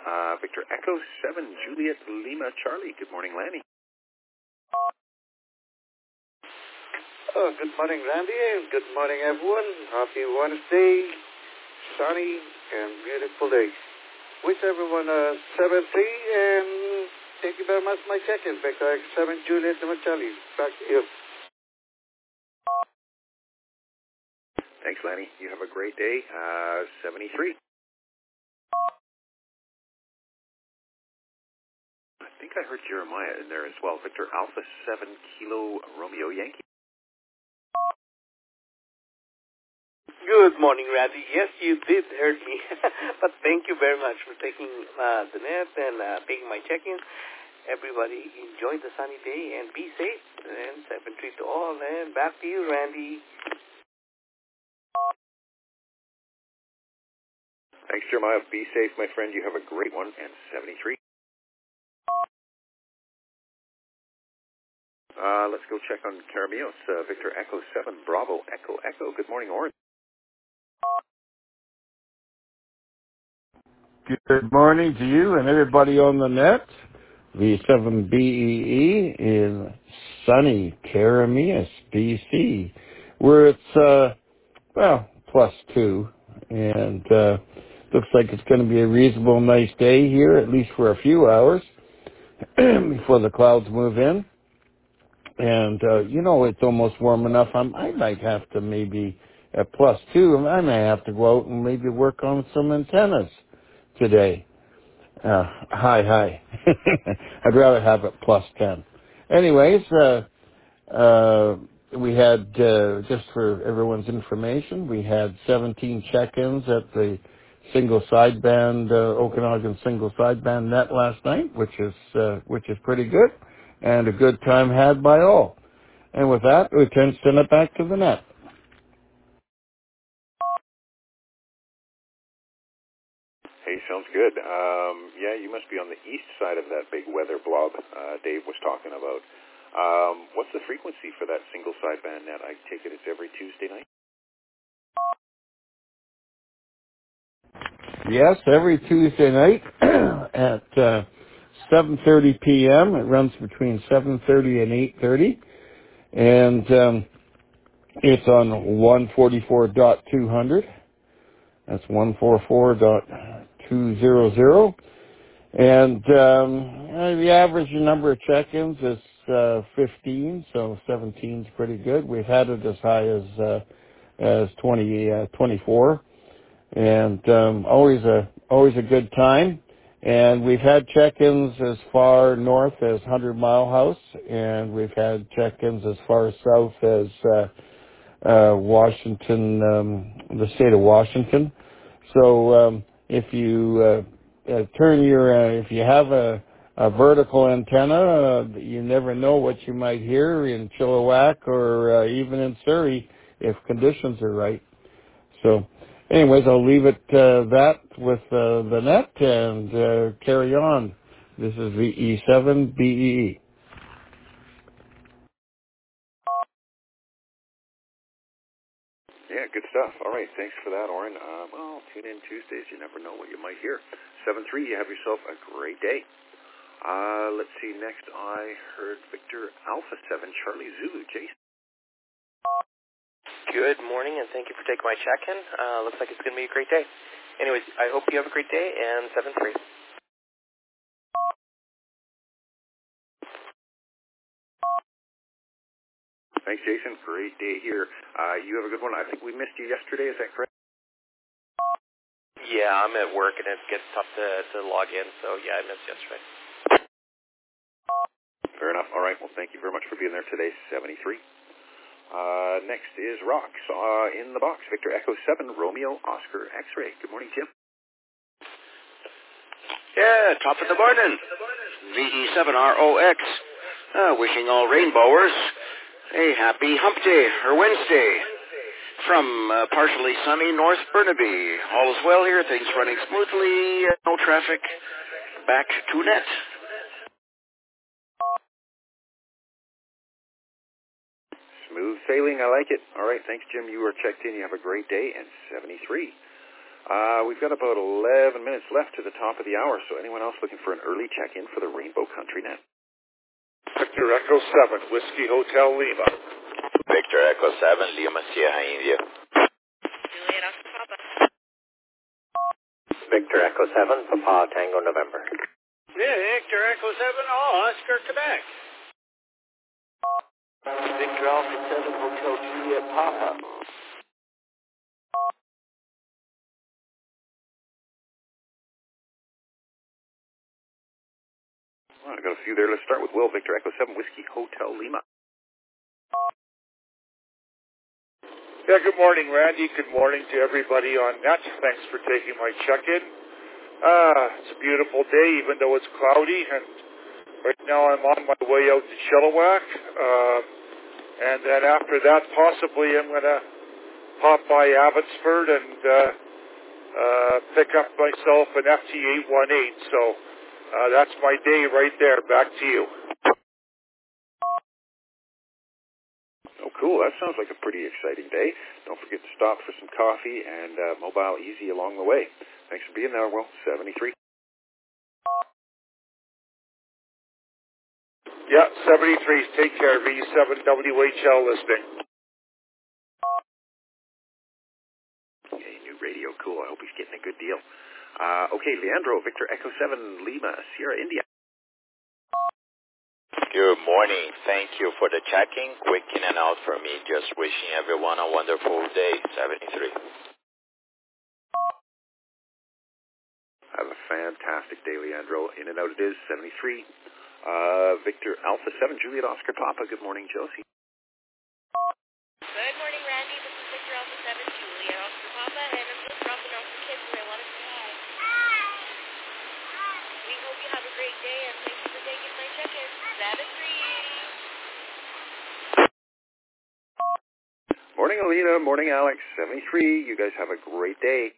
Victor Echo 7, Juliet Lima Charlie. Good morning, Lanny. Oh, good morning, Randy, and good morning, everyone. Happy Wednesday, sunny and beautiful day. Wish everyone a 7-3, and thank you very much for my check-in. Victor Echo 7, Juliet Lima Charlie. Back to you. Thanks, Lanny. You have a great day. 73. I think I heard Jeremiah in there as well. Victor Alpha 7 Kilo Romeo Yankee. Good morning, Randy. Yes, you did hear me. But thank you very much for taking the net and taking my check-in. Everybody enjoy the sunny day and be safe. And 7-3 to all. And back to you, Randy. Thanks, Jeremiah. Be safe, my friend. You have a great one. And 73. Let's go check on Carabios. Victor Echo 7, Bravo Echo Echo. Good morning, Orange. Good morning to you and everybody on the net. V7BEE in sunny Carabios, BC, where it's, +2, and looks like it's going to be a reasonable nice day here, at least for a few hours, before the clouds move in. And, it's almost warm enough. I might have to maybe, at +2, I may have to go out and maybe work on some antennas today. Hi. I'd rather have it +10. Anyways, we had, just for everyone's information, we had 17 check-ins at the single sideband, Okanagan single sideband net last night, which is pretty good, and a good time had by all. And with that, we can send it back to the net. Hey, sounds good. Yeah, you must be on the east side of that big weather blob Dave was talking about. What's the frequency for that single sideband net? I take it it's every Tuesday night? Yes, every Tuesday night at 7:30 p.m. It runs between 7:30 and 8:30, and it's on 144.200. That's 144.200. And the average number of check-ins is 15, so 17 is pretty good. We've had it as high as 24, and always a good time. And we've had check-ins as far north as 100 Mile House, and we've had check-ins as far south as Washington, the state of Washington. So if you if you have a vertical antenna, you never know what you might hear in Chilliwack or even in Surrey if conditions are right. So anyways, I'll leave it that with the net and carry on. This is the E7BEE. Yeah, good stuff. All right, thanks for that, Oren. Well, tune in Tuesdays. You never know what you might hear. 7-3, you have yourself a great day. Let's see, next I heard Victor Alpha 7, Charlie Zulu. Jason. Good morning, and thank you for taking my check-in. Looks like it's going to be a great day. Anyways, I hope you have a great day, and 7-3. Thanks, Jason. Great day here. You have a good one. I think we missed you yesterday. Is that correct? Yeah, I'm at work, and it gets tough to log in, so yeah, I missed yesterday. Fair enough. All right. Well, thank you very much for being there today, 73. Next is Rox in the box. Victor Echo 7, Romeo Oscar X-Ray. Good morning, Jim. Yeah, top of the morning. VE7ROX. Wishing all rainbowers a happy hump day or Wednesday. From partially sunny North Burnaby. All is well here. Things running smoothly. No traffic. Back to net. Smooth sailing. I like it. All right. Thanks, Jim. You are checked in. You have a great day. And 73. We've got about 11 minutes left to the top of the hour, so anyone else looking for an early check-in for the Rainbow Country Net? Victor Echo 7, Whiskey Hotel Lima. Victor Echo 7, Lima Sierra India. Juliet Oscar Papa. Victor Echo 7, Papa Tango November. Victor Echo 7, Oscar Quebec. Victor Alpha 7, Hotel Juliet Papa. Well, I got a few there. Let's start with Will. Victor Echo 7, Whiskey Hotel Lima. Yeah, good morning, Randy. Good morning to everybody on net. Thanks for taking my check-in. It's a beautiful day, even though it's cloudy, and right now I'm on my way out to Chilliwack. And then after that, possibly I'm going to pop by Abbotsford and pick up myself an FT818. So that's my day right there. Back to you. Oh, cool. That sounds like a pretty exciting day. Don't forget to stop for some coffee and Mobile Easy along the way. Thanks for being there, Will. 73. Yeah, 73. Take care. V7WHL listening. Okay, new radio. Cool. I hope he's getting a good deal. Okay, Leandro, Victor Echo 7, Lima, Sierra, India. Good morning. Thank you for the checking. Quick in and out for me. Just wishing everyone a wonderful day. 73. Have a fantastic day, Leandro. In and out it is, 73. Victor Alpha 7, Juliet Oscar Papa. Good morning, Josie. Good morning, Randy. This is Victor Alpha 7, Juliet Oscar Papa, and I'm just dropping off the kids and I want to say hi. We hope you have a great day, and thank you for taking my check-in. 73. Morning, Alina. Morning, Alex. 73. You guys have a great day.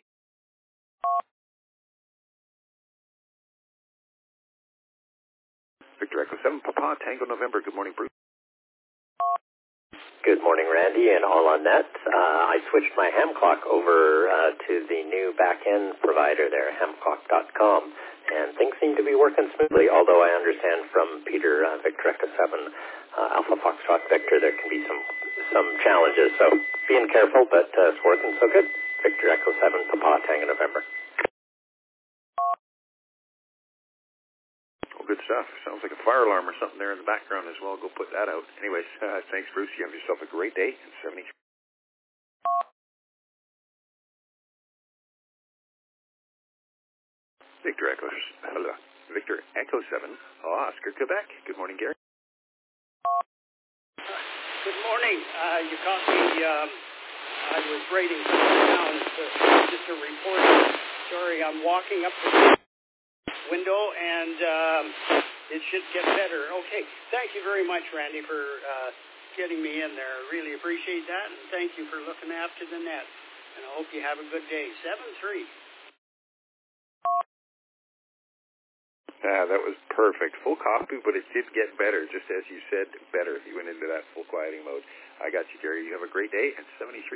Victor Echo 7, Papa Tango November. Good morning, Bruce. Good morning, Randy, and all on net. I switched my ham clock over to the new back-end provider there, hamclock.com, and things seem to be working smoothly, although I understand from Peter, Victor Echo 7, Alpha Foxtrot Victor, there can be some challenges, so being careful, but it's working so good. Victor Echo 7, Papa Tango November. Good stuff. Sounds like a fire alarm or something there in the background as well. Go put that out. Anyways, thanks, Bruce. You have yourself a great day. 73. Victor Echo 7, Oscar, Quebec. Good morning, Gary. Good morning. You caught me. I was writing down just a report. Sorry, I'm walking up the window, and it should get better. Okay, thank you very much, Randy, for getting me in there. I really appreciate that, and thank you for looking after the net. And I hope you have a good day. 73. That was perfect. Full copy, but it did get better, just as you said, better if you went into that full quieting mode. I got you, Gary. You have a great day, and 73.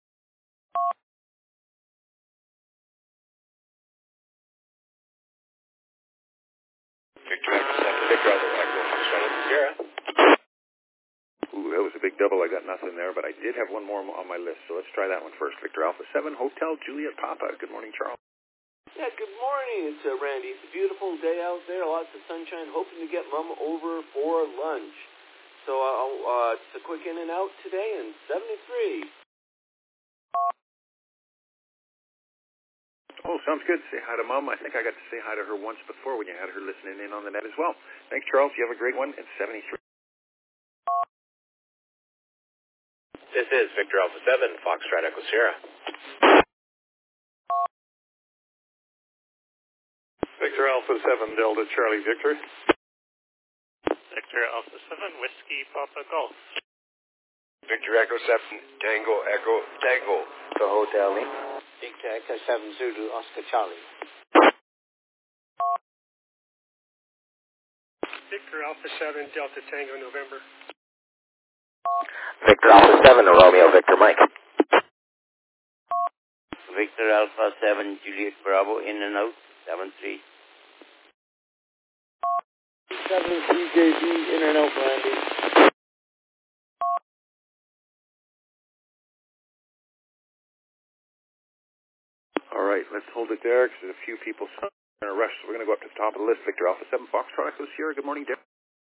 Victor Echo 7, Victor Echo Sierra. Ooh, that was a big double. I got nothing there, but I did have one more on my list, so let's try that one first. Victor Alpha 7, Hotel Juliet Papa. Good morning, Charles. Yeah, good morning. It's Randy. It's a beautiful day out there, lots of sunshine. Hoping to get Mom over for lunch. So just a quick in and out today, and 73. Oh, sounds good. Say hi to Mom. I think I got to say hi to her once before when you had her listening in on the net as well. Thanks, Charles. You have a great one. It's 73. This is Victor Alpha 7, Foxtrot Echo Sierra. Victor Alpha 7, Delta Charlie Victor. Victor Alpha 7, Whiskey Papa Golf. Victor Echo 7, Tango Echo Tango. The Hotel Lima. Victor Echo 7, Zulu Oscar Charlie. Victor Alpha 7, Delta Tango November. Victor Alpha 7, Romeo Victor Mike. Victor Alpha 7 Juliet Bravo in and out 73. 7 CJB in and out, Randy. All right, let's hold it there because there's a few people in a rush. So we're going to go up to the top of the list. Victor Alpha 7 Foxtrot Echo Sierra. Good morning, Derek.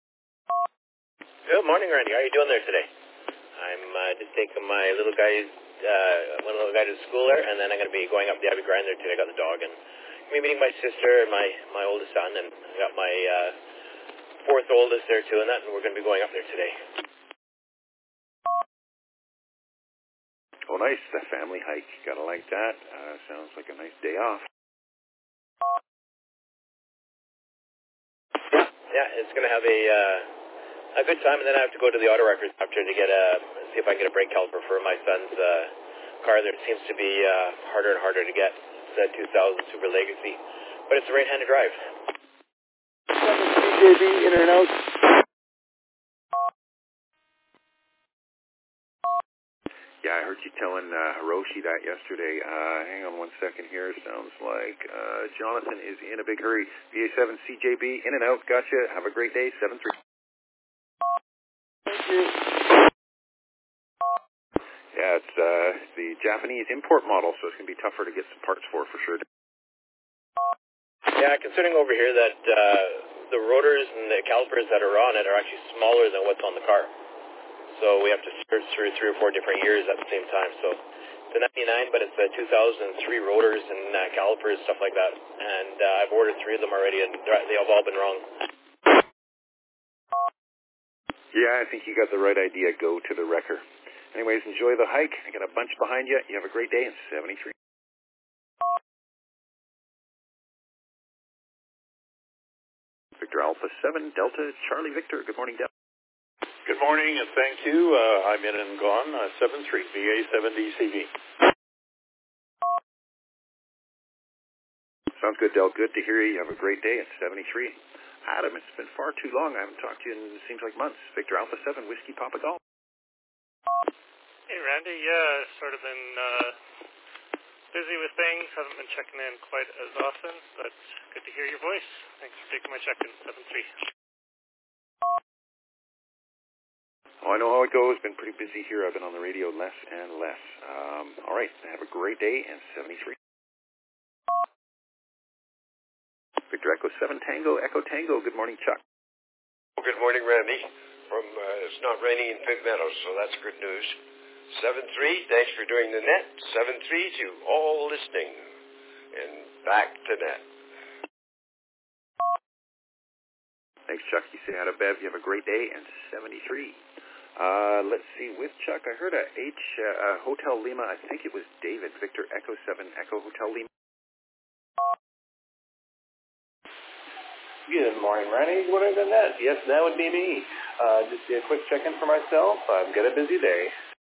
Good morning, Randy. How are you doing there today? I'm just taking my little guy, one little guy to school there, and then I'm going to be going up the Abbey Grand there today. I got the dog, and I'm going to be meeting my sister and my oldest son, and I got my fourth oldest there too, and we're going to be going up there today. Oh, nice. The family hike. Gotta like that. Sounds like a nice day off. Yeah, it's going to have a good time, and then I have to go to the auto records after to get see if I can get a brake caliper for my son's car there. It seems to be harder and harder to get. It's a 2000 Super Legacy, but it's a right-handed drive. 7 CJB in and out. Yeah, I heard you telling Hiroshi that yesterday. Hang on one second here. Sounds like Jonathan is in a big hurry. VA7 CJB, in and out. Gotcha. Have a great day. 7-3. Thank you. Yeah, it's the Japanese import model, so it's going to be tougher to get some parts for sure. Yeah, considering over here that the rotors and the calipers that are on it are actually smaller than what's on the car. So we have to search through 3 or 4 different years at the same time. So it's a 99, but it's a 2003 rotors and calipers, stuff like that. And I've ordered 3 of them already, and they have all been wrong. Yeah, I think you got the right idea. Go to the wrecker. Anyways, enjoy the hike. I got a bunch behind you. You have a great day. It's 73. Victor Alpha 7 Delta Charlie Victor. Good morning, Delta. Good morning, and thank you. I'm in and gone, 7-3, VA7DCV. Sounds good, Del. Good to hear you. You have a great day at 73. Adam, it's been far too long. I haven't talked to you in, it seems like, months. Victor Alpha 7, Whiskey Papa Golf. Hey, Randy. Yeah, sort of been busy with things. Haven't been checking in quite as often, but good to hear your voice. Thanks for taking my check-in, 7-3. Oh, I know how it goes. Been pretty busy here. I've been on the radio less and less. All right. Have a great day, and 73. Victor Echo 7 Tango, Echo Tango. Good morning, Chuck. Good morning, Randy. It's not raining in Big Meadows, so that's good news. 7-3, thanks for doing the net. 7-3 to all listening. And back to net. Thanks, Chuck. You say hi to Bev. You have a great day, and 73. Let's see, with Chuck, I heard a Hotel Lima. I think it was David, Victor Echo 7, Echo Hotel Lima. Good morning, Randy. What are the net? Yes, that would be me. Just a quick check-in for myself. I've got a busy day.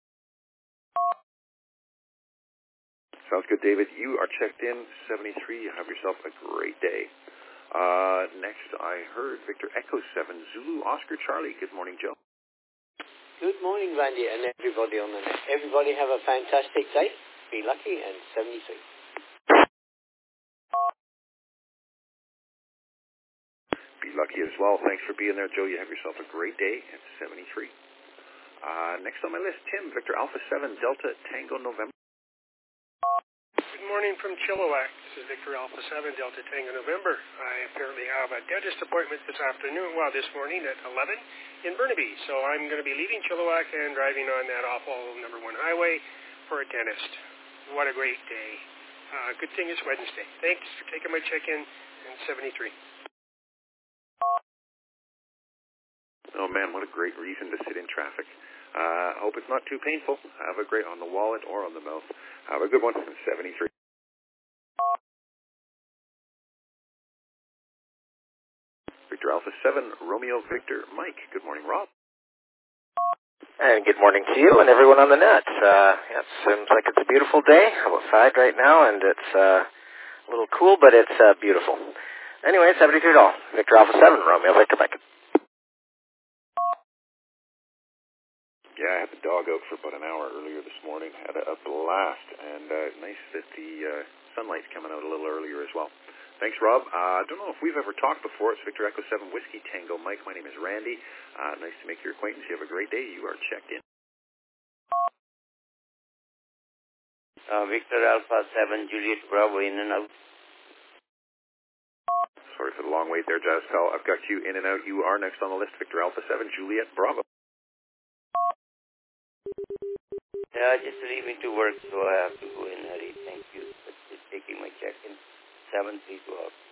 Sounds good, David. You are checked in, 73. You have yourself a great day. Next, I heard Victor Echo 7, Zulu Oscar Charlie. Good morning, Joe. Good morning, Randy, and everybody on the net. Everybody have a fantastic day. Be lucky, and 73. Be lucky as well. Thanks for being there, Joe. You have yourself a great day at 73. Next on my list, Tim, Victor Alpha 7, Delta Tango November. Good morning from Chilliwack. This is Victor Alpha 7, Delta Tango November. I apparently have a dentist appointment this morning at 11 in Burnaby. So I'm going to be leaving Chilliwack and driving on that awful number 1 highway for a dentist. What a great day. Good thing it's Wednesday. Thanks for taking my check-in, and 73. Oh, man, what a great reason to sit in traffic. I hope it's not too painful. Have a great on the wallet or on the mouth. Have a good one, 73. Victor Alpha 7, Romeo Victor Mike. Good morning, Rob. And good morning to you and everyone on the net. It seems like it's a beautiful day. I'm outside right now, and it's a little cool, but it's beautiful. Anyway, 73 all. Victor Alpha 7, Romeo Victor Mike. Yeah, I had the dog out for about an hour earlier this morning. Had a blast, and nice that the sunlight's coming out a little earlier as well. Thanks, Rob. I don't know if we've ever talked before. It's Victor Echo 7 Whiskey Tango Mike. My name is Randy. Nice to make your acquaintance. You have a great day. You are checked in. Victor Alpha 7 Juliet Bravo in and out. Sorry for the long wait there, Jazz Pal. I've got you in and out. You are next on the list, Victor Alpha 7 Juliet Bravo. Yeah, just leaving to work, so I have to go in a hurry. Thank you for taking my check-in. 732 out.